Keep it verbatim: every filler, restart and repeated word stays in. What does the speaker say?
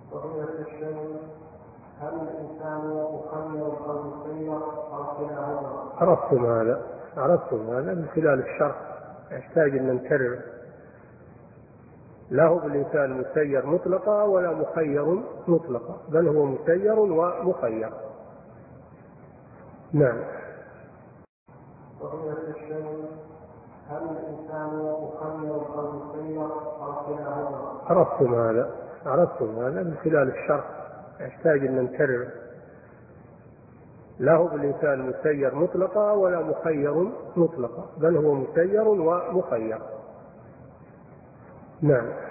فضيلة الشيخ، هل الإنسان مخير أو مسير أو كلاهما؟ عرفتم هذا عرفتم هذا من خلال الشرح، يحتاج أن نكرر. لا هو بالإنسان مسير مطلقا ولا مخير مطلقا، بل هو مسير ومخير. نعم. فضيلة الشيخ، هل الإنسان مخير أو مسير أو كلاهما؟ عرفتم هذا عرفتم هذا من خلال الشرح، يحتاج أن نكرر. لا هو بالإنسان مسير مطلقا ولا مخير مطلقا، بل هو مسير ومخير. نعم.